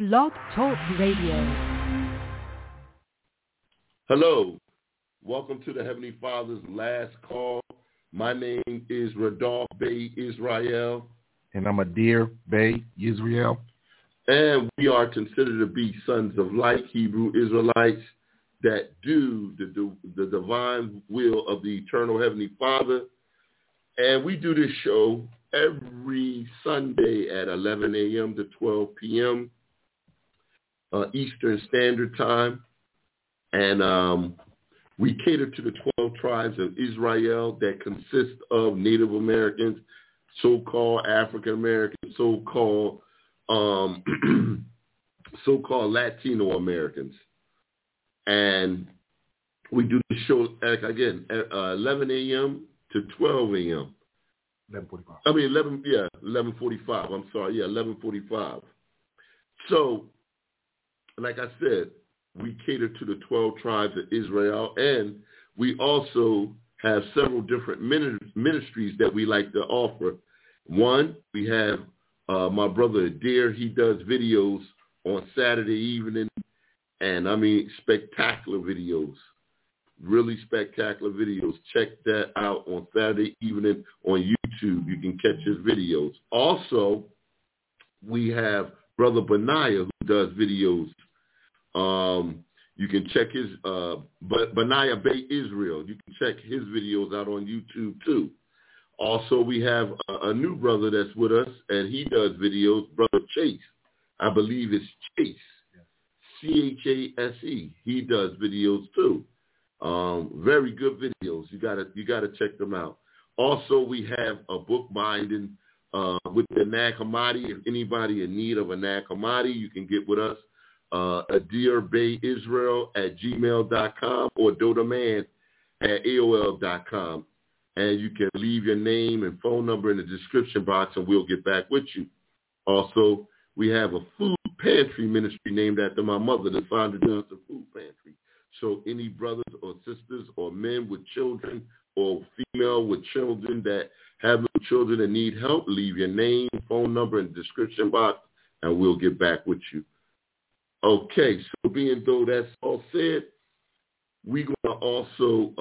Blog Talk Radio. Hello. Welcome to the Heavenly Father's Last Call. My name is Radolph Bey Israel. And I'm Adir Bey Israel. And we are considered to be sons of light, Hebrew Israelites that do the divine will of the eternal Heavenly Father. And we do this show every Sunday at 11 a.m. to 12 p.m. Eastern Standard Time. And we cater to the 12 tribes of Israel that consist of Native Americans, so-called African Americans, so-called Latino Americans. And we do the show, again, at 11 a.m. to 12 a.m. 11:45. 11:45. I'm sorry, 11:45. So, like I said, we cater to the 12 tribes of Israel, and we also have several different ministries that we like to offer. One, we have my brother Adir. He does videos on Saturday evening, and I mean spectacular videos, really spectacular videos. Check that out on Saturday evening on YouTube. You can catch his videos. Also, we have Brother Benaiah who does videos. You can check his Benaiah Bey Israel. You can check his videos out on YouTube too. Also, we have a new brother that's with us, and he does videos. Brother Chase, I believe it's Chase, Chase. He does videos too. Very good videos. You gotta check them out. Also, we have a book binding with the Nag Hammadi. If anybody in need of a Nag Hammadi, you can get with us. AdirBeyIsrael@gmail.com or DodaMan@AOL.com. And you can leave your name and phone number in the description box, and we'll get back with you. Also, we have a food pantry ministry named after my mother, the Sandra Johnson Food Pantry. So any brothers or sisters or men with children or female with children that have no children and need help, leave your name, phone number in the description box, and we'll get back with you. Okay, so being though that's all said, we're going to also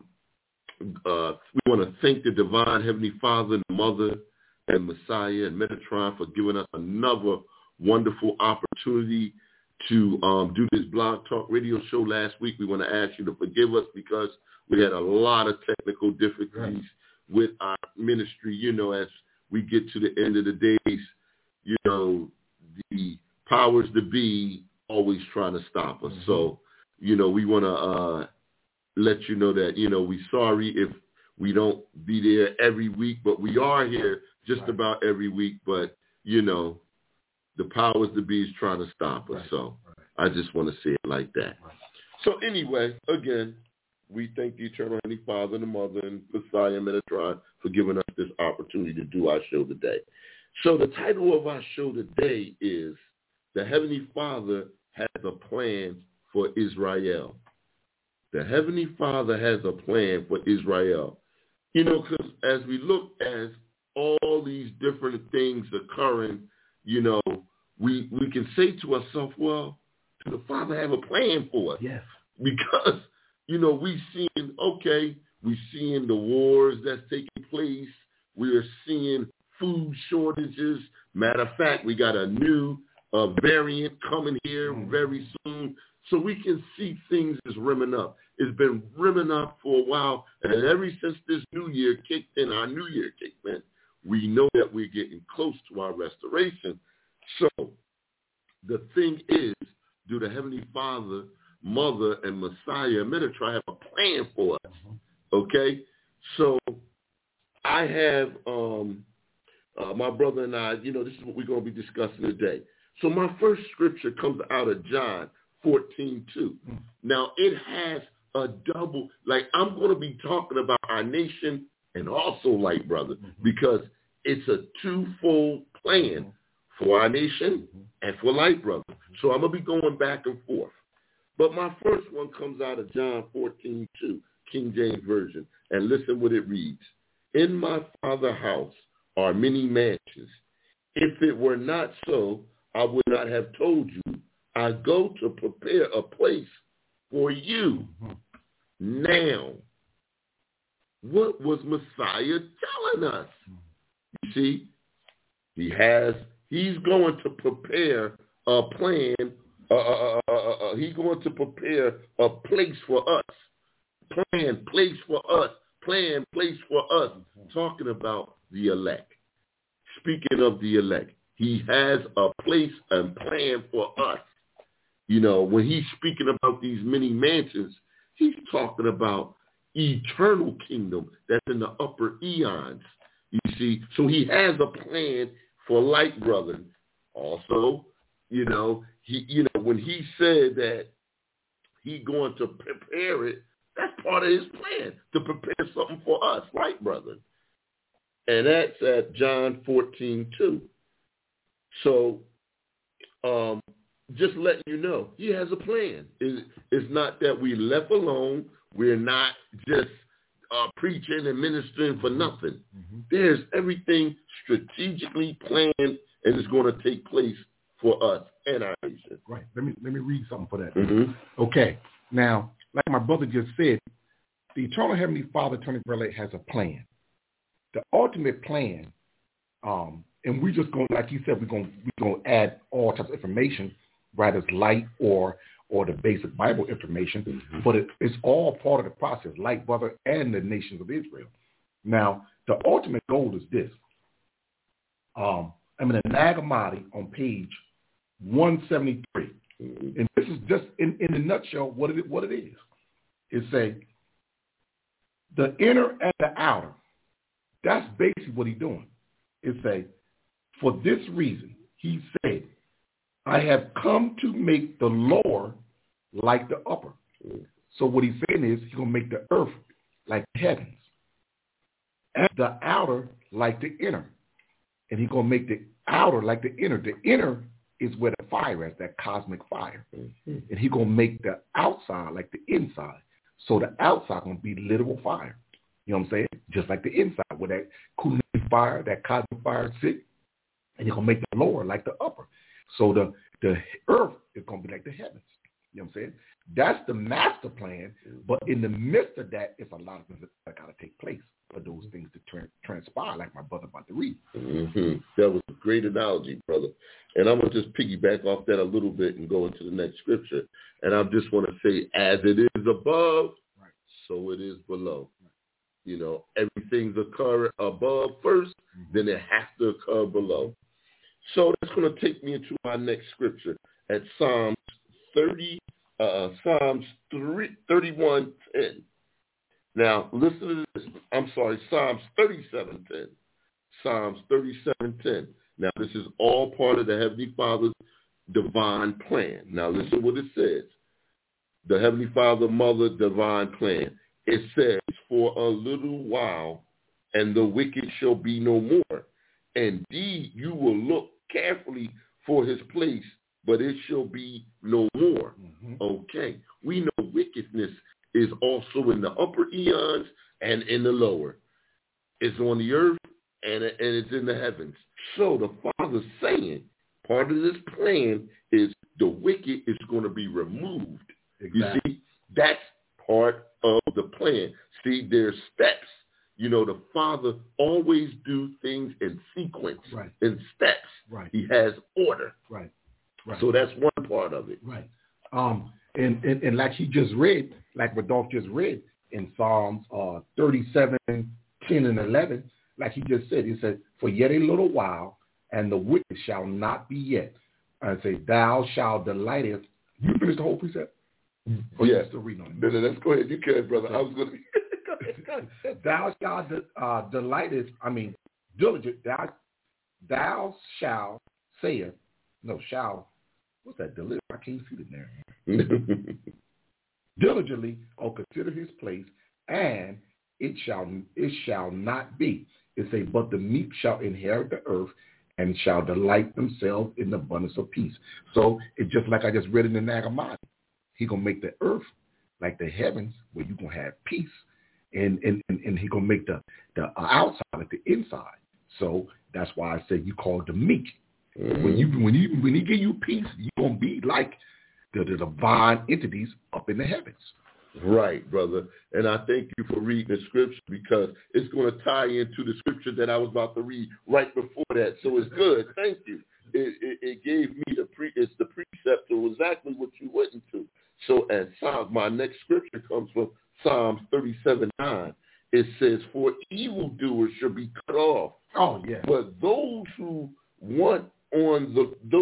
we want to thank the divine Heavenly Father and Mother and Messiah and Metatron for giving us another wonderful opportunity to do this Blog Talk Radio show last week. We want to ask you to forgive us because we had a lot of technical difficulties with our ministry. You know, as we get to the end of the days, you know, the powers that be always trying to stop us. Mm-hmm. So, you know, we want to let you know that, you know, we're sorry if we don't be there every week, but we are here just about every week. But, you know, the powers that be is trying to stop us. So I just want to say it like that. So anyway, again, we thank the Eternal Heavenly Father and the Mother and Messiah and Metatron for giving us this opportunity to do our show today. So the title of our show today is The Heavenly Father Has a Plan for Israel. The Heavenly Father has a plan for Israel. You know, because as we look at all these different things occurring, you know, we can say to ourselves, well, does the Father have a plan for us? Yes. Because, you know, we're seeing the wars that's taking place. We're seeing food shortages. Matter of fact, we got a new variant coming here very soon. So we can see things is rimming up. It's been rimming up for a while. And ever since this new year kicked in, we know that we're getting close to our restoration. So the thing is, do the Heavenly Father, Mother, and Messiah, Metatron have a plan for us? Okay? So I have my brother and I, you know, this is what we're going to be discussing today. So my first scripture comes out of John 14:2. Now, it has a double, like I'm going to be talking about our nation and also Light Brother because it's a twofold plan for our nation and for Light Brother. So I'm going to be going back and forth. But my first one comes out of John 14:2, King James Version. And listen what it reads. In my Father's house are many mansions. If it were not so, I would not have told you. I go to prepare a place for you. Now, what was Messiah telling us? You see, he's going to prepare a plan. He's going to prepare a place for us. Place for us. Talking about the elect. Speaking of the elect, he has a place and plan for us. You know, when he's speaking about these many mansions, he's talking about eternal kingdom that's in the upper eons. You see, so he has a plan for light, brother. Also, when he said that he's going to prepare it, that's part of his plan, to prepare something for us, light, brother. And that's at John 14:2. So, just letting you know, he has a plan. It's not that we left alone. We're not just preaching and ministering for nothing. There's everything strategically planned, and it's going to take place for us and our nation. Right. Let me read something for that. Okay. Now, like my brother just said, the eternal Heavenly Father, Tony Burley, has a plan. The ultimate plan, and we're just going, like you said, we're going to add all types of information, right, as light or the basic Bible information, but it's all part of the process, light, brother, and the nations of Israel. Now, the ultimate goal is this. I'm in the Nag Hammadi on page 173, and this is just in a nutshell what it is. It say the inner and the outer. That's basically what he's doing. It say, for this reason, he said, I have come to make the lower like the upper. So what he's saying is he's going to make the earth like the heavens and the outer like the inner. And he's going to make the outer like the inner. The inner is where the fire is, that cosmic fire. And he's going to make the outside like the inside. So the outside going to be literal fire. You know what I'm saying? Just like the inside where that cooling fire, that cosmic fire sits. And he's going to make the lower like the upper. So the earth is going to be like the heavens. You know what I'm saying? That's the master plan. But in the midst of that, it's a lot of things that got to take place for those things to transpire, like my brother about to read. That was a great analogy, brother. And I'm going to just piggyback off that a little bit and go into the next scripture. And I just want to say, as it is above, so it is below. You know, everything's occurring above first, then it has to occur below. So that's going to take me into our next scripture at Psalms 31:10. Now, listen to this. Psalms 37:10. Psalms 37:10. Now, this is all part of the Heavenly Father's divine plan. Now, listen what it says. The Heavenly Father, Mother, divine plan. It says, for a little while, and the wicked shall be no more. Indeed, you will look carefully for his place, but it shall be no more. Okay. We know wickedness is also in the upper eons and in the lower. It's on the earth and it's in the heavens. So the Father's saying part of this plan is the wicked is going to be removed. Exactly. You see, that's part of the plan. See, there's steps. You know, the Father always do things in sequence, in steps. He has order. So that's one part of it. And like he just read, like Rodolphe just read in Psalms 37, 10 and 11, like he just said, he said, for yet a little while, and the wicked shall not be yet. I say, thou shalt delighteth. You finish the whole precept? Or you still reading on it? No, let's go ahead. You can, brother. I was going to be... Thou shalt delighteth, diligent, thou shalt saith, what's that, deliver? I can't see it there. Diligently, consider his place, and it shall not be. It say, but the meek shall inherit the earth, and shall delight themselves in the abundance of peace. So it's just like I just read in the Nag Hammadi. He gonna make the earth like the heavens, where you gonna have peace. And he gonna make the outside like the inside. So that's why I said you call it the meek. Mm-hmm. When he give you peace, you're going to be like the divine entities up in the heavens. Right, brother. And I thank you for reading the scripture because it's going to tie into the scripture that I was about to read right before that. So it's good. Thank you. It gave me it's the precept of exactly what you went into. So as my next scripture comes from Psalms 37:9. It says, "For evildoers shall be cut off." Oh yeah. But those who wait on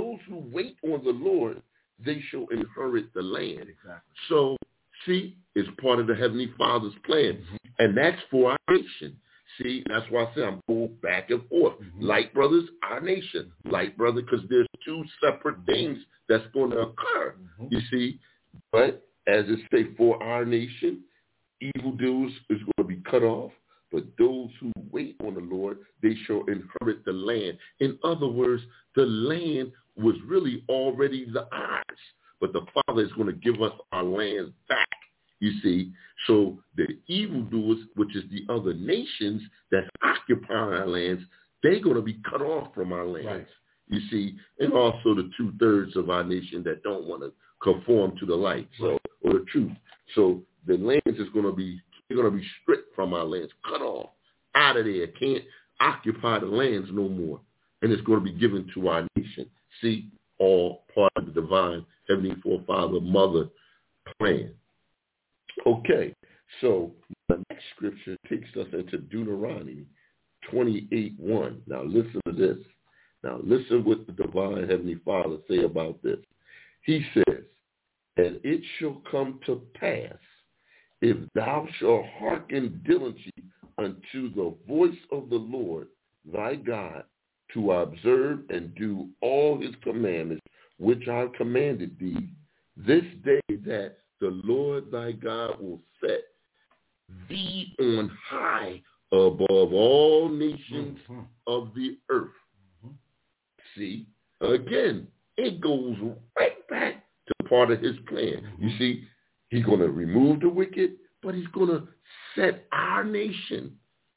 the Lord, they shall inherit the land. Exactly. So see, it's part of the Heavenly Father's plan, mm-hmm. and that's for our nation. See, that's why I say I'm going back and forth. Mm-hmm. Light brothers, our nation. Light brother, because there's two separate mm-hmm. things that's going to occur. Mm-hmm. You see, but as it say, for our nation, evildoers is going to be cut off, but those who wait on the Lord, they shall inherit the land. In other words, the land was really already ours, but the Father is going to give us our lands back. You see, so the evildoers, which is the other nations that occupy our lands, they're going to be cut off from our lands. Right. You see, and also the 2/3 of our nation that don't want to conform to the light, so or the truth. So the lands is going to be stripped from our lands, cut off, out of there. Can't occupy the lands no more, and it's going to be given to our nation. See, all part of the divine Heavenly Forefather Mother plan. Okay, so the next scripture takes us into Deuteronomy 28:1. Now listen to this. Now listen what the divine Heavenly Father say about this. He says, "And it shall come to pass, if thou shalt hearken diligently unto the voice of the Lord thy God, to observe and do all his commandments, which I have commanded thee, this day that the Lord thy God will set thee on high above all nations mm-hmm. of the earth." Mm-hmm. See, again, it goes right back to part of his plan. Mm-hmm. You see, he's going to remove the wicked, but he's going to set our nation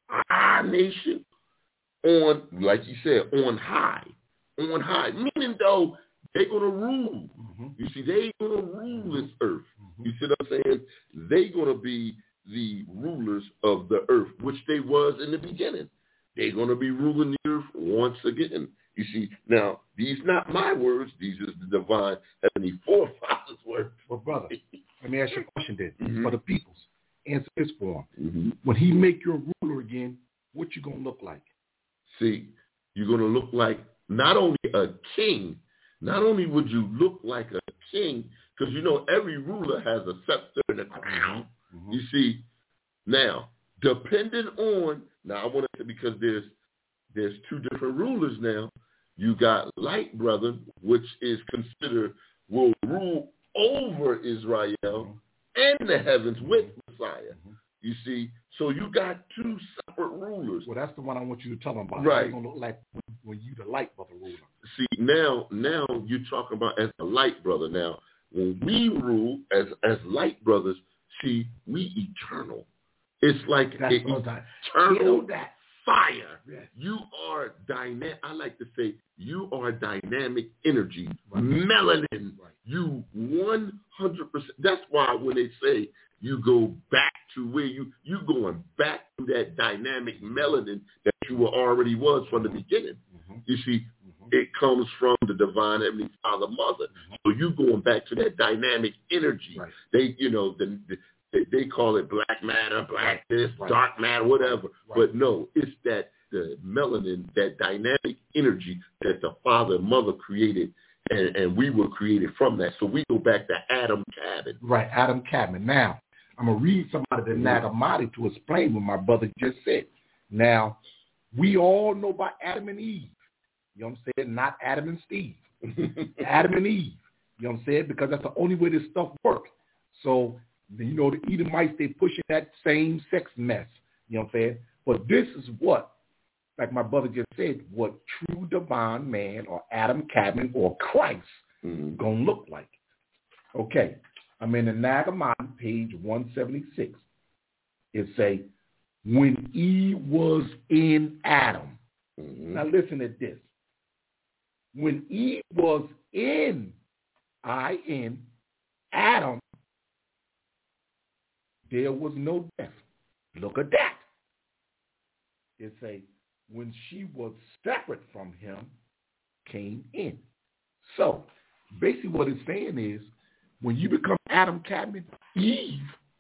on, like you said, on high, meaning though they're going to rule. Mm-hmm. You see, they're going to rule this earth. Mm-hmm. You see what I'm saying? They're going to be the rulers of the earth, which they was in the beginning. They're going to be ruling the earth once again. You see, now, these not my words. These are the divine Heavenly Forefather's words. Well, brother, let me ask you a question then. Mm-hmm. For the peoples, answer this for him. Mm-hmm. When he make you a ruler again, what you going to look like? See, you're going to look like not only a king, not only would you look like a king, because you know every ruler has a scepter and a crown. Mm-hmm. You see, now, depending on, now I want to, because there's two different rulers now. You got light brother, which is considered will rule over Israel mm-hmm. and the heavens with Messiah. Mm-hmm. You see, so you got two separate rulers. Well, that's the one I want you to tell them about. Right. How it's going to look like when you the light brother ruler. See, now you're talking about as a light brother. Now, when we rule as light brothers, see, we eternal. It's like that's eternal fire. Yes. You are dynamic. I like to say you are dynamic energy, right. Melanin. Right. You 100%. That's why when they say you go back to where you're going back to that dynamic melanin that you already was from the beginning. Mm-hmm. You see, mm-hmm. it comes from the divine Heavenly Father Mother. Mm-hmm. So you going back to that dynamic energy. Right. They call it black matter, black this, right. dark matter, whatever. Right. But no, it's that the melanin, that dynamic energy that the Father and Mother created, and we were created from that. So we go back to Adam Cabin. Right, Adam Cabin. Now, I'm going to read some out of the Nag Hammadi to explain what my brother just said. Now, we all know about Adam and Eve. You know what I'm saying? Not Adam and Steve. Adam and Eve. You know what I'm saying? Because that's the only way this stuff works. So, you know, the Edomites, they pushing that same sex mess. You know what I'm saying? But this is what, like my brother just said, what true divine man or Adam Cabin or Christ going to look like. Okay. I'm in the Nag Hammadi, page 176. It say, when Eve was in Adam. Mm-hmm. Now listen to this. when Eve was in Adam, there was no death. Look at that. It say, when she was separate from him, came in. So, basically what it's saying is, when you become Adam Cadman, Eve,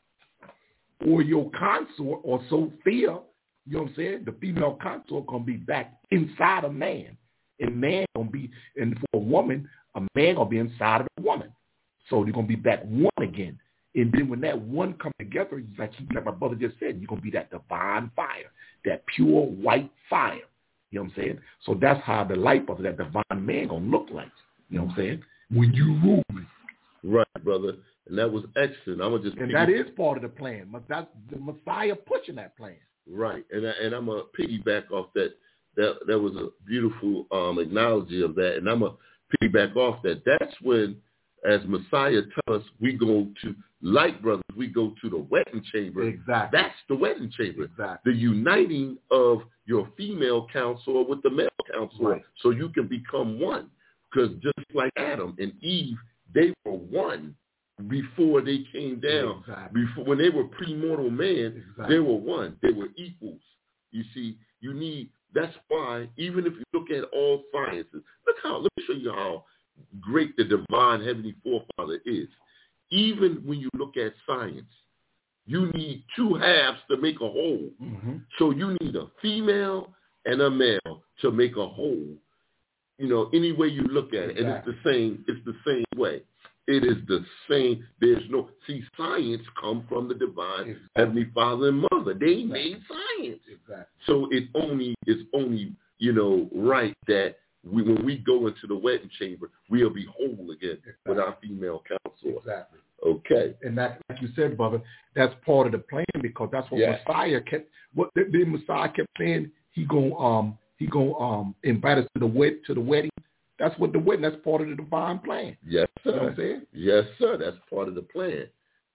or your consort, or Sophia, you know what I'm saying? The female consort going to be back inside a man. And man going to be, and for a woman, a man going to be inside of a woman. So they're going to be back one again. And then when that one come together, like my brother just said, you're going to be that divine fire, that pure white fire. You know what I'm saying? So that's how the life of that divine man going to look like. You know what I'm saying? When you rule it. Right, brother. And that was excellent. I'm gonna just that is part of the plan. But that's the Messiah pushing that plan. Right. And I'm going to piggyback off that. That was a beautiful analogy of that. And I'm going to piggyback off that. That's when, as Messiah tells us, we go to, like brothers, we go to the wedding chamber. Exactly. That's the wedding chamber. Exactly. The uniting of your female counselor with the male counselor, right, so you can become one. Because just like Adam and Eve, they were one before they came down. Exactly. Before, when they were premortal man, exactly, they were one. They were equals. You see, you need, that's why, even if you look at all sciences, let me show you how great the divine heavenly forefather is. Even when you look at science, you need two halves to make a whole. Mm-hmm. So you need a female and a male to make a whole. You know, any way you look at it. Exactly. And it's the same way. It is the same. There's no, see, science come from the divine exactly, heavenly father and mother. They exactly, made science. Exactly. So it's only, you know, right that when we go into the wedding chamber, we'll be whole again with our female counselor. Exactly. Okay. And that, like you said, brother, that's part of the plan, because that's what Messiah kept. What the Messiah kept saying, he gonna invite us to the wedding. That's what the wedding. That's part of the divine plan. Yes, sir. You know what I'm saying? Yes, sir. That's part of the plan,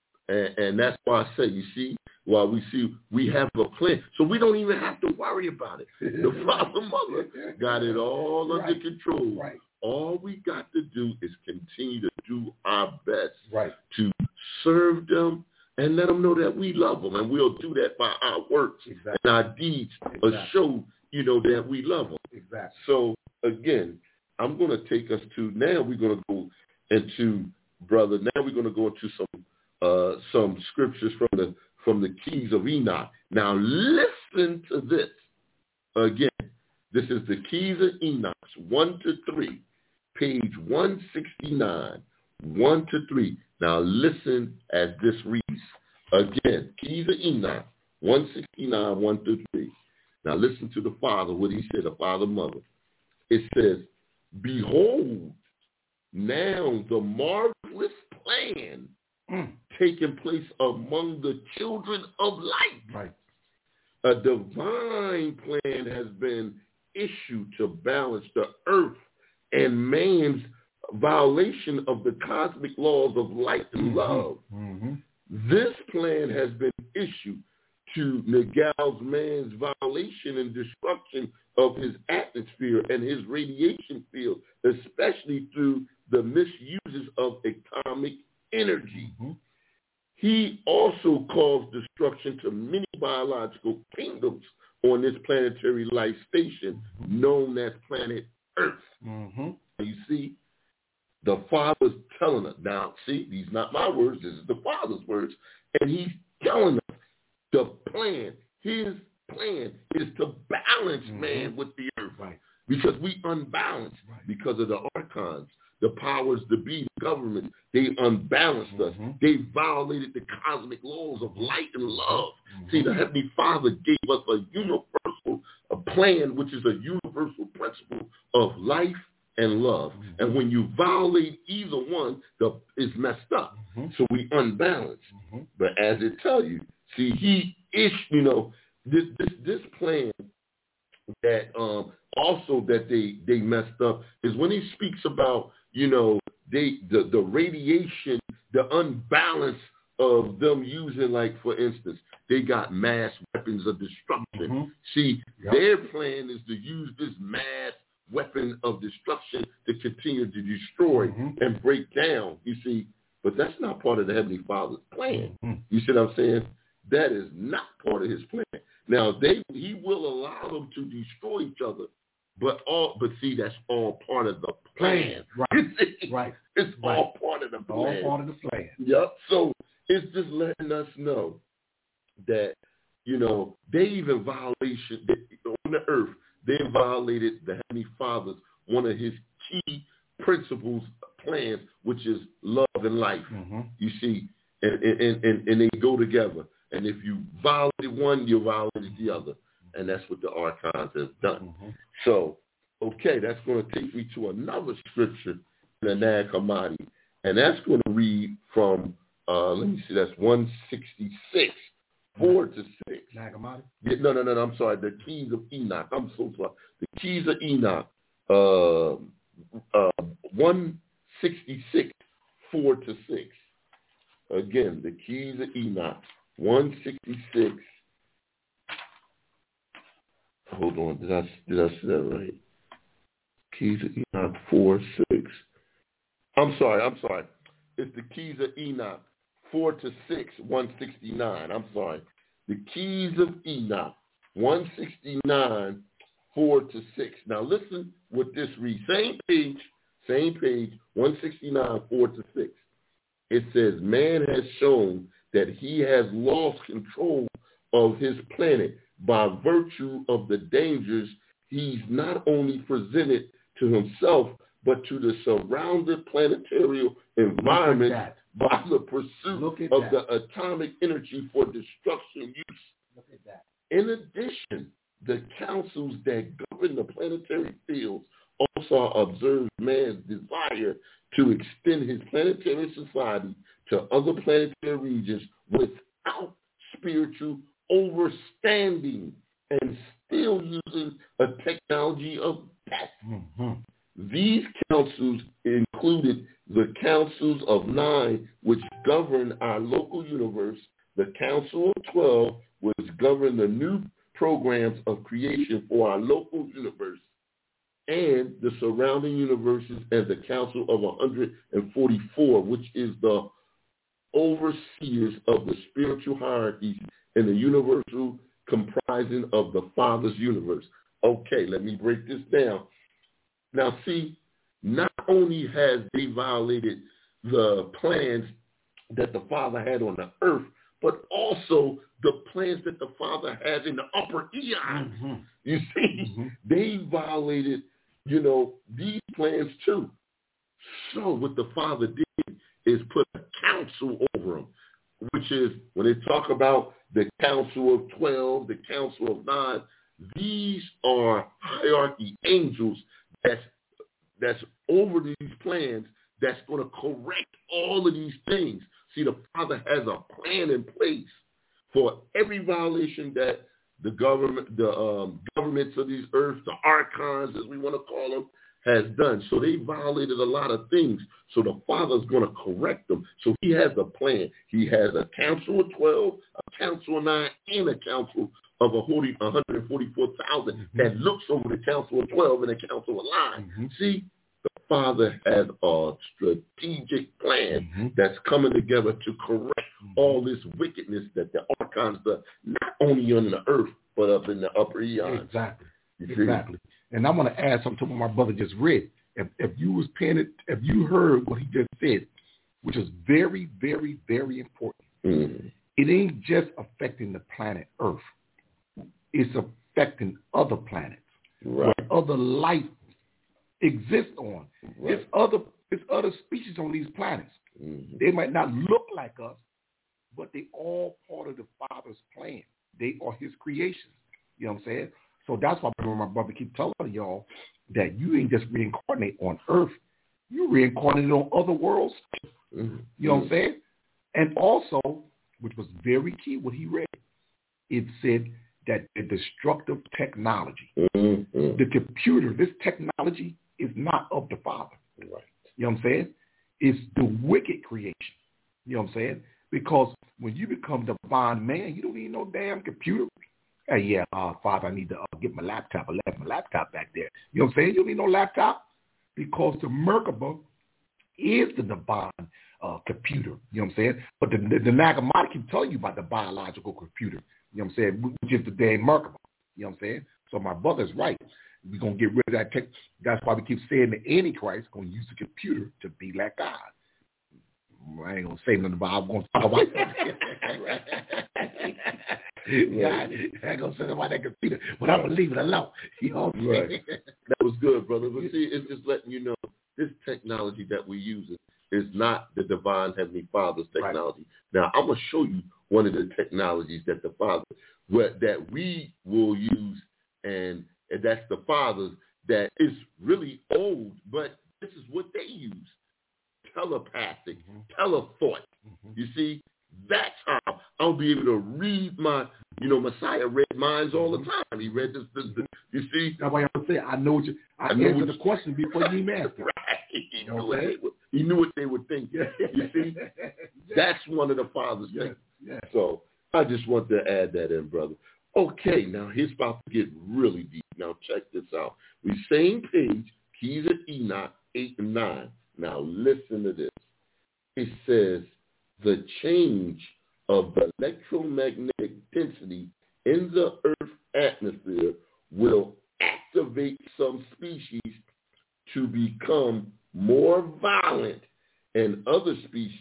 and that's why I say, you see, while we have a plan, so we don't even have to worry about it. The father, mother got it all under control. Right. All we got to do is continue to do our best to serve them and let them know that we love them, and we'll do that by our works and our deeds to show, you know, that we love them. Exactly. So again, I'm going to take us to, now we're going to go into, brother, now we're going to go into some scriptures from the Keys of Enoch. Now listen to this. Again, this is the Keys of Enoch, 1-3, page 169, 1-3. Now listen as this reads. Again, Keys of Enoch, 169, 1-3. Now listen to the Father, what he said, the Father, Mother. It says, behold, now the marvelous plan taking place among the children of light. Right. A divine plan has been issued to balance the earth and man's violation of the cosmic laws of light and love. Mm-hmm. This plan has been issued to negate man's violation and destruction of his atmosphere and his radiation field, especially through the misuses of atomic energy. Mm-hmm. He also caused destruction to many biological kingdoms on this planetary life station known as planet Earth. Mm-hmm. You see, the Father's telling us. Now, see, these are not my words. This is the Father's words. And he's telling us the plan, his plan is to balance man with the earth. Right. Because we unbalanced because of the archons, the powers to be, the government. They unbalanced us. They violated the cosmic laws of light and love. See, the Heavenly Father gave us a universal plan, which is a universal principle of life and love. And when you violate either one, it's messed up. So we unbalance. But as it tells you, see, he is, you know, this plan that also that they messed up is when he speaks about, you know, the radiation, the unbalance of them using, like, for instance, they got mass weapons of destruction. See, their plan is to use this mass weapon of destruction to continue to destroy and break down, you see. But that's not part of the Heavenly Father's plan. You see what I'm saying? That is not part of his plan. Now, he will allow them to destroy each other, but see, that's all part of the plan. Right. It's all part of the plan. All part of the plan. Yep. So it's just letting us know that, they even violation on the earth, they violated the Heavenly Father's, one of his key principles, plans, which is love and life. You see, and they go together. And if you violated one, you violated the other. And that's what the archons have done. So, okay, that's going to take me to another scripture in the Nag Hammadi. And that's going to read from, let me see, that's 166, 4-6. Nag Hammadi? No, I'm sorry, the Keys of Enoch. I'm so sorry. The Keys of Enoch, 166, 4-6. Again, the Keys of Enoch, 166. Hold on, did I say that right? Keys of Enoch 4-6. I'm sorry. It's the Keys of Enoch 4-6, 169. I'm sorry. The Keys of Enoch 169, 4-6. Now listen what this reads. Same page, 169, 4-6. It says, man has shown that he has lost control of his planet by virtue of the dangers he's not only presented to himself, but to the surrounding planetary environment by the pursuit of the atomic energy for destruction use. Look at that. In addition, the councils that govern the planetary fields also observe man's desire to extend his planetary society to other planetary regions without spiritual overstanding and still using a technology of death. These councils included the councils of 9, which govern our local universe, the council of 12, which govern the new programs of creation for our local universe, and the surrounding universes, and the council of 144, which is the overseers of the spiritual hierarchies in the universal comprising of the Father's universe. Okay, let me break this down. Now see, not only has they violated the plans that the Father had on the earth, but also the plans that the Father has in the upper eons. You see, they violated, these plans too. So what the Father did is put a council over them, which is when they talk about the council of 12, the council of 9, these are hierarchy angels that's over these plans, that's going to correct all of these things. See, the Father has a plan in place for every violation that the governments of these earths, the archons, as we want to call them, has done. So they violated a lot of things. So the Father's going to correct them. So he has a plan. He has a council of 12, a council of 9, and a council of 144,000 that looks over the council of 12 and the council of 9. See, the Father has a strategic plan that's coming together to correct all this wickedness that the archons do, not only on the earth, but up in the upper eons. Exactly. And I'm going to add something to what my brother just read. If you was paying it, if you heard what he just said, which is very, very, very important, it ain't just affecting the planet Earth. It's affecting other planets where other life exists on. It's other species on these planets. They might not look like us, but they all part of the Father's plan. They are his creations. You know what I'm saying? So that's why my brother keep telling y'all that you ain't just reincarnate on Earth. You reincarnated on other worlds. You know what I'm saying? And also, which was very key, what he read, it said that the destructive technology, the computer, this technology is not of the Father. You know what I'm saying? It's the wicked creation. You know what I'm saying? Because when you become divine man, you don't need no damn computer. Hey, yeah, Father, I need to get my laptop. I left my laptop back there. You know what I'm saying? You don't need no laptop because the Merkaba is the divine computer. You know what I'm saying? But the Nag Hammadi can tell you about the biological computer. You know what I'm saying? Which is the damn Merkaba. You know what I'm saying? So my brother's right. We're going to get rid of that tech. That's why we keep saying the Antichrist going to use the computer to be like God. I ain't going to say nothing about it. I'm going to talk about yeah, I ain't going to say nothing about that computer, but I'm going to leave it alone. You know what I'm saying? That was good, brother. But see, it's just letting you know this technology that we use is not the divine Heavenly Father's technology. Right. Now, I'm going to show you one of the technologies that the Father, that we will use, and that's the Father's, that is really old, but this is what they use. Telepathic, telethought. You see, that's how I'll be able to read my, Messiah read minds all the time. He read this you see. That's why I'm saying, I answered the question before you even asked it. Right. He knew what they would think. You see, that's one of the Father's things. Yes. So I just want to add that in, brother. Okay, now here's about to get really deep. Now check this out. We same page, Keys of Enoch 8 and 9. Now listen to this. It says the change of the electromagnetic density in the Earth's atmosphere will activate some species to become more violent and other species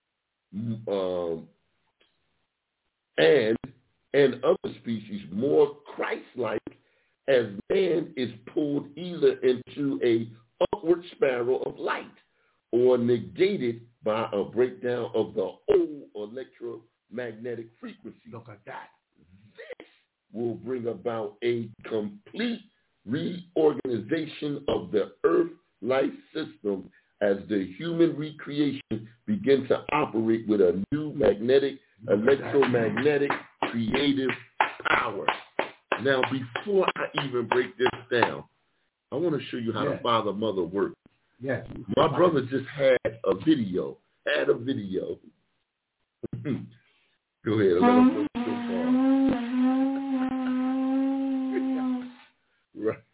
and other species more Christ-like as man is pulled either into a upward spiral of light or negated by a breakdown of the old electromagnetic frequency. Look at that. This will bring about a complete reorganization of the Earth life system as the human recreation begins to operate with a new electromagnetic creative power. Now, before I even break this down, I want to show you how the Father Mother works. Yes. My brother just had a video. Go ahead. Let him go so far. Right.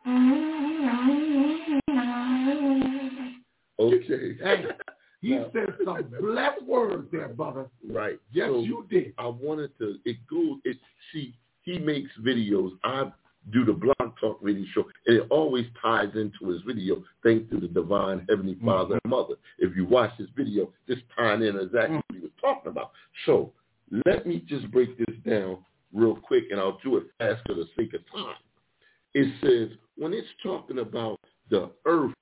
Okay. Hey, he said some blessed words there, brother. Right. Yes, so you did. I wanted to. See, he makes videos. I do the Blog Talk Radio Show, and it always ties into his video, thanks to the divine Heavenly Father and Mother. If you watch this video, just tying in exactly what he was talking about. So let me just break this down real quick, and I'll do it fast for the sake of time. It says, when it's talking about the Earth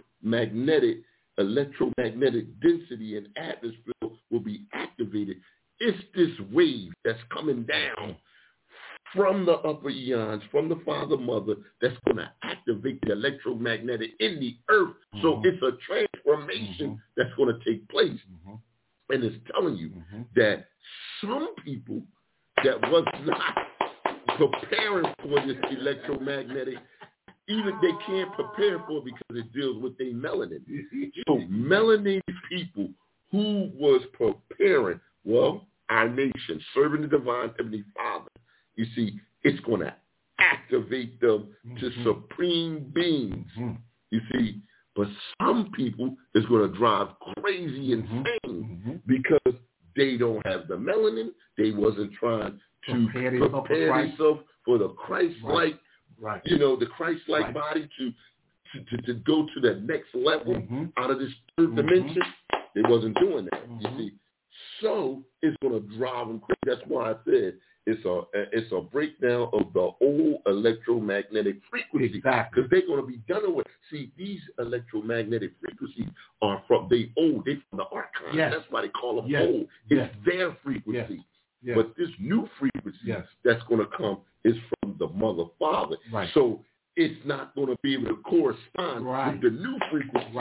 electromagnetic density and atmosphere will be activated, it's this wave that's coming down from the upper eons, from the Father Mother, that's going to activate the electromagnetic in the Earth. So it's a transformation that's going to take place. And it's telling you that some people that was not preparing for this electromagnetic, even they can't prepare for it because it deals with their melanin. So melanated people who was preparing, well, our nation, serving the divine Heavenly Father, you see, it's going to activate them to supreme beings. You see, but some people is going to drive crazy insane because they don't have the melanin. They wasn't trying to prepare themselves for the Christ-like, the Christ-like body to go to the next level out of this third dimension. They wasn't doing that, you see. So it's going to drive them crazy. That's why I said it's a breakdown of the old electromagnetic frequency. Exactly. Because they're going to be done with. See, these electromagnetic frequencies are from the archives. Yes. That's why they call them old. It's their frequency. Yes. But this new frequency that's going to come is from the Mother Father. Right. So it's not going to be able to correspond with the new frequency.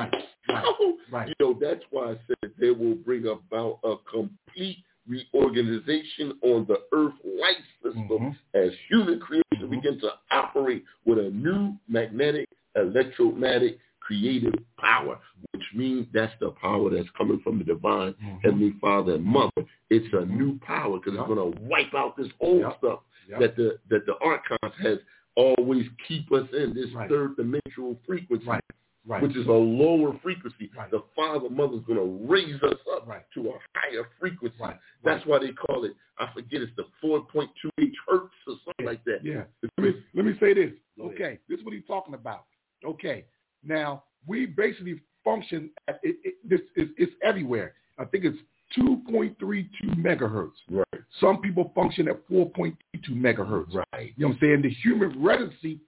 So, that's why I said they will bring about a complete reorganization on the Earth life system as human creation begins to operate with a new electromagnetic creative power, which means that's the power that's coming from the divine Heavenly Father and Mother. It's a new power because it's going to wipe out this old stuff. that the archons has always keep us in this third dimensional frequency, which is a lower frequency. The Father Mother's going to raise us up to a higher frequency. That's why they call it, I forget, it's the 4.28 hertz or something like that. Yeah. Let me say this. Okay, this is what he's talking about. Okay, now we basically function at it's everywhere. I think it's 2.32 megahertz. Right. Some people function at 4.22 megahertz. Right. You know what I'm saying? The human resonancy,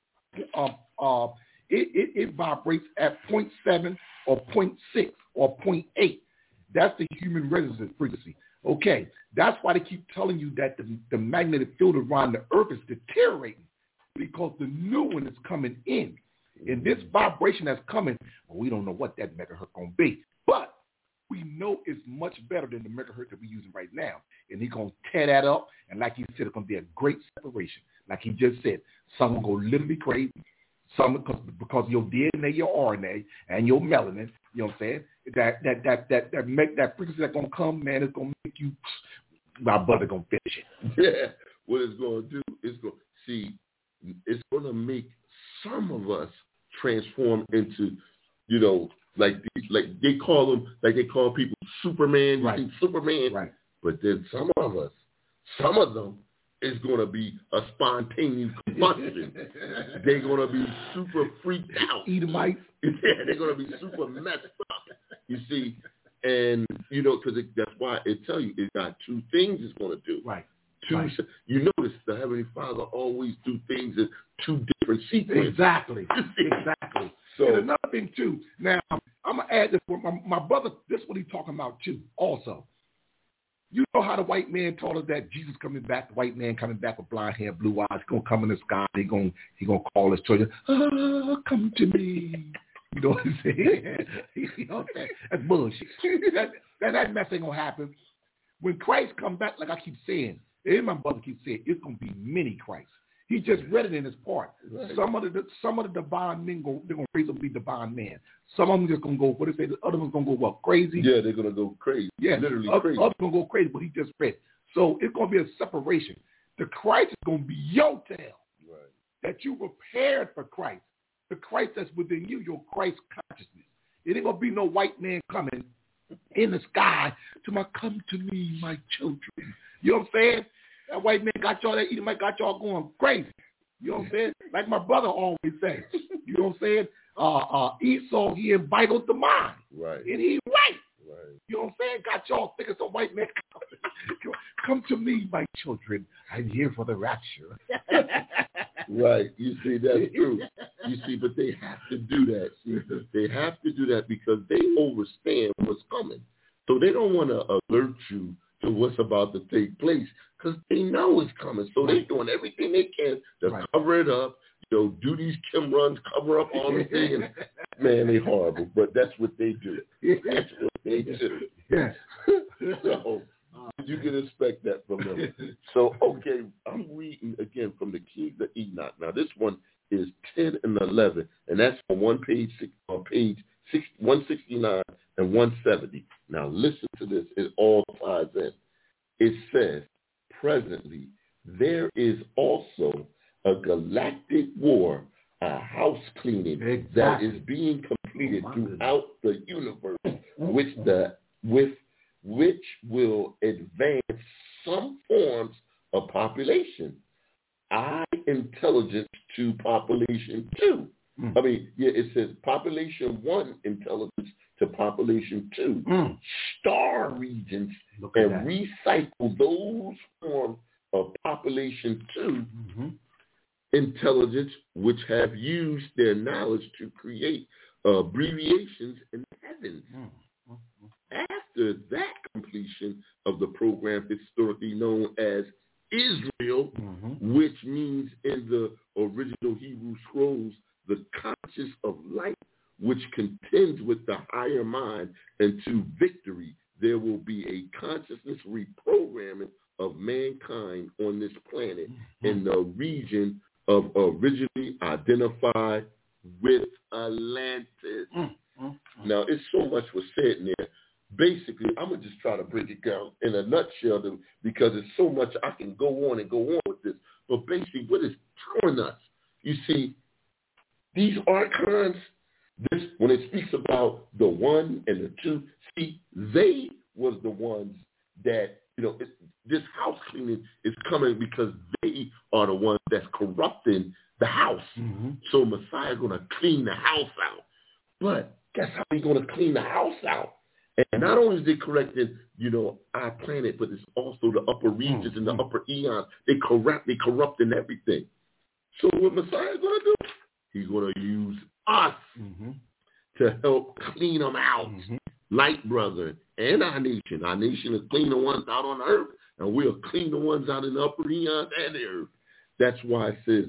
it vibrates at 0.7 or 0.6 or 0.8. That's the human resonance frequency. Okay, that's why they keep telling you that the magnetic field around the Earth is deteriorating because the new one is coming in. And this vibration that's coming, we don't know what that megahertz going to be. But we know it's much better than the megahertz that we're using right now. And he's going to tear that up. And like he said, it's going to be a great separation. Like he just said, some going to go literally crazy. Some because your DNA, your RNA, and your melanin, you know what I'm saying? That frequency that's going to come, man, it's going to make you, my brother going to finish it. Yeah. What it's going to do is it's going to make some of us transform into, like they call people Superman. You think Superman, right? But then some of them is going to be a spontaneous combustion. They're going to be super freaked out. Edomites. Yeah, they're going to be super messed up. You see, and because that's why it tell you it got two things it's going to do. Right. You notice the Heavenly Father always do things in two different sequences. Exactly. So, and another thing, too. Now, I'm going to add this. My brother, this is what he's talking about, too, also. You know how the white man told us that Jesus coming back, the white man coming back with blonde hair, blue eyes. He's going to come in the sky. He's going to call his children, come to me. You know what I'm saying? You know what I'm saying? That's bullshit. That mess ain't going to happen. When Christ come back, like I keep saying, and my brother keeps saying, it's going to be many Christs. He just read it in his part. Right. Some of the divine men they're going to raise up to be divine men. Some of them just going to go, what they say, the other one's going to go, what, crazy? Yeah, they're going to go crazy. Yeah, literally crazy. Others going to go crazy, but he just read. So it's going to be a separation. The Christ is going to be your tail. Right. That you prepared for Christ. The Christ that's within you, your Christ consciousness. It ain't going to be no white man coming in the sky to come to me, my children. You know what I'm saying? That white man got y'all, that Edomite got y'all going crazy. You know what I'm saying? Like my brother always says. You know what I'm saying? Esau, he invited the mind. Right. And he right. You know what I'm saying? Got y'all thinking some white man. Come to me, my children. I'm here for the rapture. Right. You see, that's true. You see, but they have to do that. See, they have to do that because they understand what's coming. So they don't want to alert you to what's about to take place because they know it's coming. So they're doing everything they can to cover it up, do these Kim runs, cover up all the things. Man, they horrible, but that's what they do. That's what they do. Yeah. So you can expect that from them. So, okay, I'm reading again from the Keys of Enoch. Now, this one is 10 and 11, and that's on page 169 and 170. Now, listen to this. It all ties in. It says, presently, there is also a galactic war, a house cleaning that is being completed throughout the universe, which will advance some forms of population. Intelligence to population 2. I mean, it says population 1 intelligence to population 2. Star regions and recycle those forms of population 2 intelligence which have used their knowledge to create abbreviations in the heavens. After that completion of the program historically known as Israel, which means in the original Hebrew scrolls, the conscious of light, which contends with the higher mind, and to victory, there will be a consciousness reprogramming of mankind on this planet in the region of originally identified with Atlantis. Now, it's so much was said in there. Basically, I'm going to just try to break it down in a nutshell because there's so much I can go on with this. But basically, what it's telling us, you see, these archons, this when it speaks about the 1 and the 2, see, they was the ones that, this house cleaning is coming because they are the ones that's corrupting the house. Mm-hmm. So Messiah going to clean the house out. But guess how he's going to clean the house out? And not only is it correcting, our planet, but it's also the upper regions and the upper eons. They corrupting everything. So what Messiah is going to do? He's going to use us to help clean them out. Mm-hmm. Light brother and our nation. Our nation is clean the ones out on the earth, and we'll clean the ones out in the upper eons and the earth. That's why it says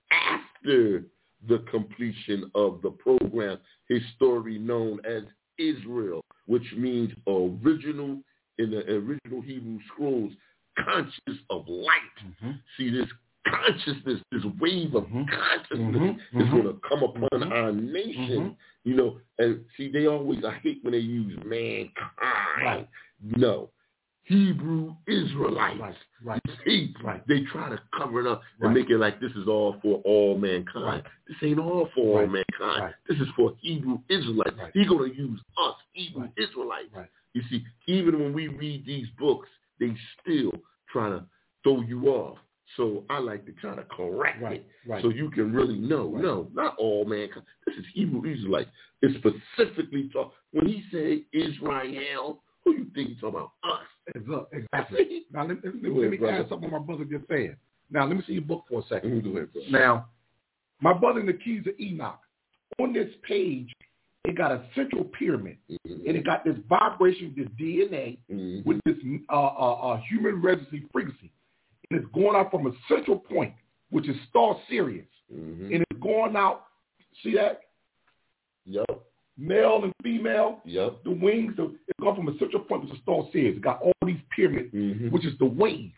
after the completion of the program, his story known as Israel, which means original in the original Hebrew scrolls, conscious of light. Mm-hmm. See, this consciousness, this wave of consciousness is going to come upon our nation, and see, they always, I hate when they use mankind. Right. No. Hebrew Israelites. Right. See, they try to cover it up and make it like this is all for all mankind. Right. This ain't all for all mankind. Right. This is for Hebrew Israelites. Right. He's going to use us, Hebrew Israelites. Right. You see, even when we read these books, they still trying to throw you off. So I like to kind of correct it so you can really know. Right. No, not all mankind. This is Hebrew Israelites. It specifically talk when he said Israel. Who you think he's talking about? Us. Exactly. Now let me add something my brother just said. Now let me see your book for a second. Now, my brother in the Keys of Enoch. On this page, it got a central pyramid, and it got this vibration, this DNA with this human resonance frequency. And it's going out from a central point, which is Star Sirius. And it's going out, see that? Yep. Male and female. Yep. The wings, it's going from a central point, which is Star Sirius. It got all these pyramids, which is the wave.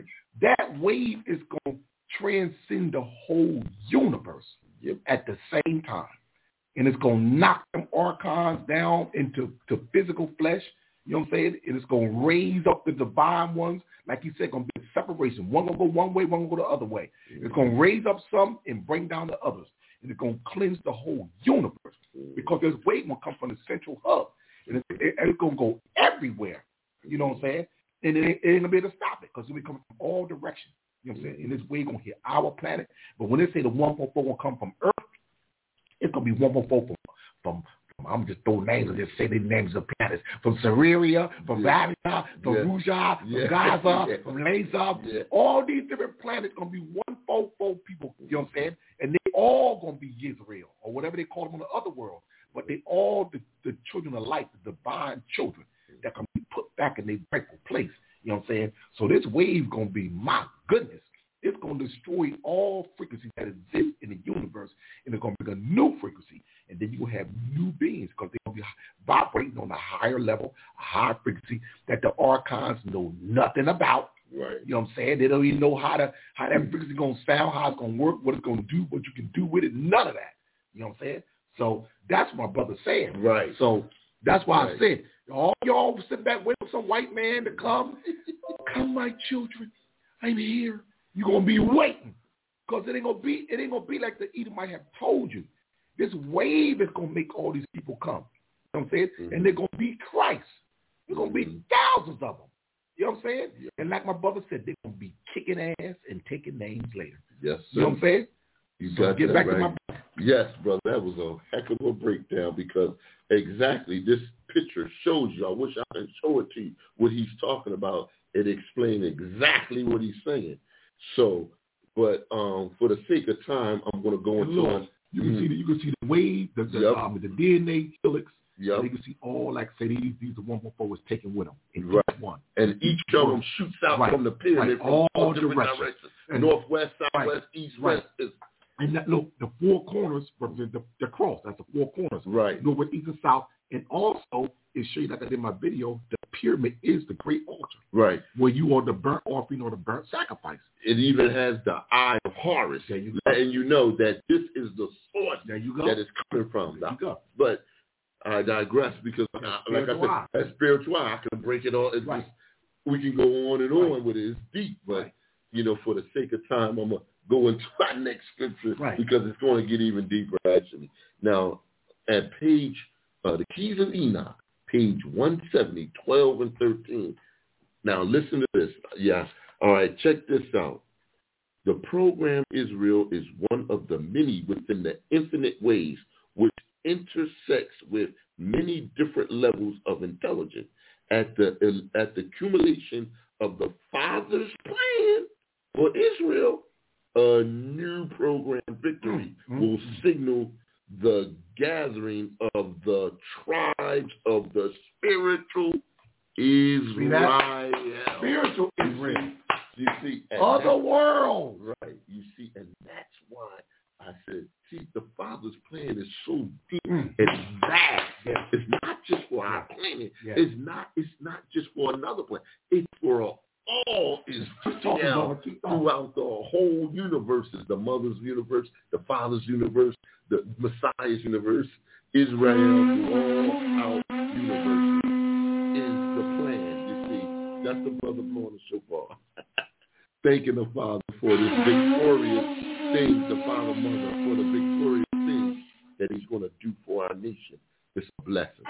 That wave is going to transcend the whole universe at the same time. And it's going to knock them archons down into physical flesh. You know what I'm saying? And it's going to raise up the divine ones. Like you said, going to be a separation. One going to go one way, one going to go the other way. It's going to raise up some and bring down the others. And it's going to cleanse the whole universe. Because there's wave going to come from the central hub. And it's going to go everywhere. You know what I'm saying? And it ain't going to be able to stop it because it's going to come from all directions. You know what I'm saying? And this wave going to hit our planet. But when they say the 144 will come from Earth, it's going to be 144 from I'm just throwing names and just say the names of planets. From Syria, from Vavia, from Ruja, from Gaza, from Lazar. All these different planets going to be 144 people, you know what I'm saying? And they all going to be Israel or whatever they call them on the other world. But they all the children of light, the divine children that can be put back in their rightful place. You know what I'm saying? So this wave going to be, my goodness, it's going to destroy all frequencies that exist in the universe, and it's going to bring a new frequency. And then you're going to have new beings because they're going to be vibrating on a higher level, a higher frequency that the archons know nothing about. Right. You know what I'm saying? They don't even know how that frequency is going to sound, how it's going to work, what it's going to do, what you can do with it, none of that. You know what I'm saying? So that's what my brother's saying. Right. So that's why I said, all y'all sit back waiting for some white man to come. Come, my children. I'm here. You're going to be waiting because it ain't going to be like the Edom might have told you. This wave is going to make all these people come. You know what I'm saying? And they're going to be Christ. There's going to be thousands of them. You know what I'm saying? Yeah. And like my brother said, they're going to be kicking ass and taking names later. Yes, sir. You know what I'm saying? You got get back right. To my Yes, brother. That was a heck of a breakdown because exactly this picture shows you. I wish I could show it to you what he's talking about. It explains exactly what he's saying. So, but for the sake of time, I'm going to go into you can see the wave, the DNA helix. Yep. You can see all, like say these the 144 was taken with them in each one. And each of them shoots out from the pyramid from all different directions. Northwest, southwest, east, west. And that, look, the four corners represent the cross. That's the four corners. Right. Northwest, east, and south. And also, it shows you, like I did in my video, the pyramid is the great altar. Right. Where you are the burnt offering or the burnt sacrifice. It even has the eye of Horus. There you go. And you know that this is the source that it's coming from. There you go. But I digress because, like I said, that's spiritual. I can break it all. It's just, we can go on and on with it. It's deep. But for the sake of time, I'm going to go into our next scripture because it's going to get even deeper, actually. Now, at page, the Keys of Enoch, page 170, 12 and 13. Now, listen to this. Yeah. All right, check this out. The program Israel is one of the many within the infinite ways which intersects with many different levels of intelligence. At the accumulation of the Father's plan for Israel, a new program victory will signal the gathering of the tribes of the spiritual Israel. Spiritual Israel. You see, other world. Right. You see, and that's why I said, see, the Father's plan is so deep and vast. Yeah. It's not just for our planet. Yeah. It's not just for another planet. It's for all Israel throughout the whole universe. The Mother's universe, the Father's universe, the Messiah's universe, Israel, all out universe is the plan. You see, that's the brother blowing the shofar. Thanking the Father for this victorious thing, the Father, Mother, for the victorious thing that he's going to do for our nation. It's a blessing.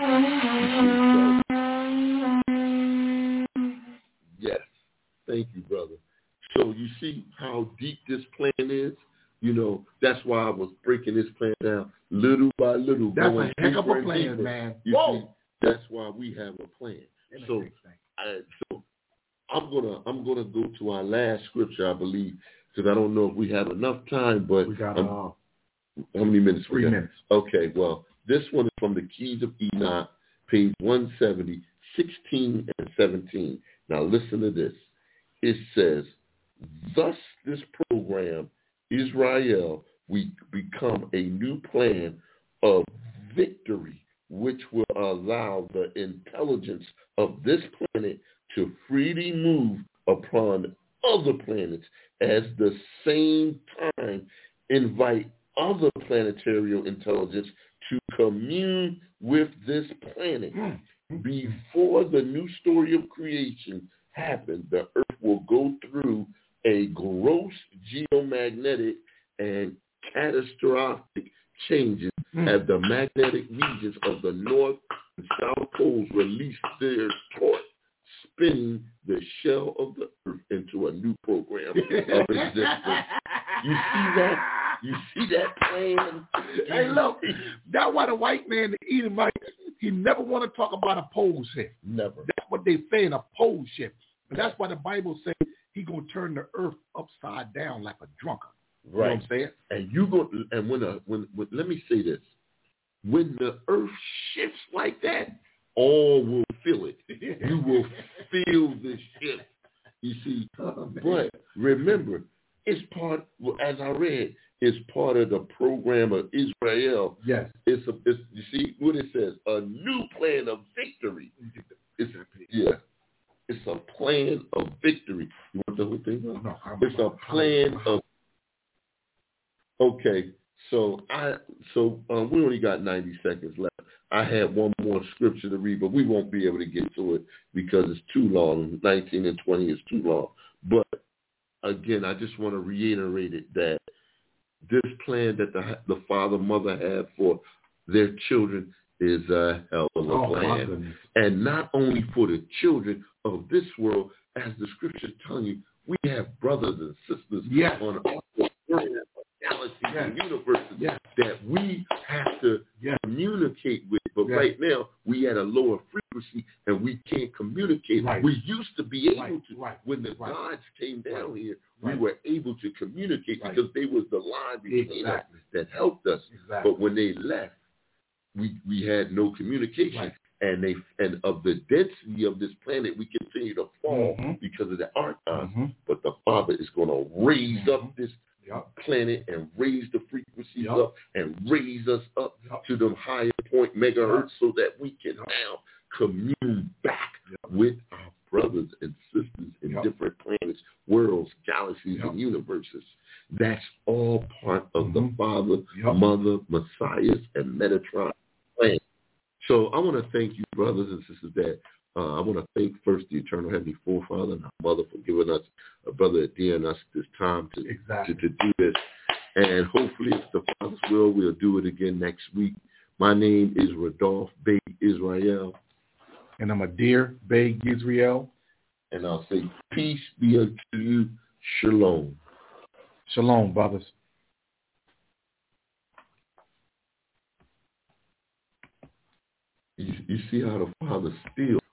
Yes. Thank you, brother. So you see how deep this plan is? That's why I was breaking this plan down little by little. That's a heck of a plan, man. You see, that's why we have a plan. So I'm gonna go to our last scripture, I believe, because I don't know if we have enough time. But we got how many minutes? 3 minutes. Okay. Well, this one is from the Keys of Enoch, page 170, 16 and 17. Now listen to this. It says, "Thus this program, Israel, we become a new plan of victory, which will allow the intelligence of this planet to freely move upon other planets, as the same time invite other planetary intelligence to commune with this planet. Before the new story of creation happened, the earth will go through a gross geomagnetic and catastrophic changes as the magnetic regions of the North and South Poles release their torque, spinning the shell of the earth into a new program of existence." You see that? You see that plan? Hey, look, that's why the white man, the Edomite, he never want to talk about a pole shift. Never. That's what they say in a pole shift. But that's why the Bible says he gonna turn the earth upside down like a drunkard. Right. You know what I'm saying? And you go, and when let me say this: when the earth shifts like that, all will feel it. You will feel the shift. You see, but remember, it's part. As I read, it's part of the program of Israel. Yes. It's you see what it says: a new plan of victory. It's a plan of victory. You want the whole thing? No, it's a plan of. Okay, so we only got 90 seconds left. I had one more scripture to read, but we won't be able to get to it because it's too long. 19 and 20 is too long. But again, I just want to reiterate it that this plan that the father, mother have for their children is a hell of a plan. And not only for the children of this world, as the scriptures tell you, we have brothers and sisters on all the galaxies and universes that we have to communicate with. But right now, we at a lower frequency and we can't communicate. Right. We used to be able to. Right. When the gods came down here, we were able to communicate because they was the line between us that helped us. But when they left, we had no communication. And of the density of this planet, we continue to fall because of the archons. But the Father is going to raise up this planet and raise the frequencies up and raise us up to the higher point megahertz so that we can now commune back with our brothers and sisters in different planets, worlds, galaxies, and universes. That's all part of the Father, Mother, Messiah, and Metatron plan. So I want to thank you, brothers and sisters, that I want to thank first the eternal Heavenly Forefather and our mother for giving us a brother Adi and us this time to do this. And hopefully, if the Father's will, we'll do it again next week. My name is Rodolphe Bey Israel. And I'm Adir Bey Israel. And I'll say, peace be unto you. Shalom. Shalom, brothers. You see how the Father still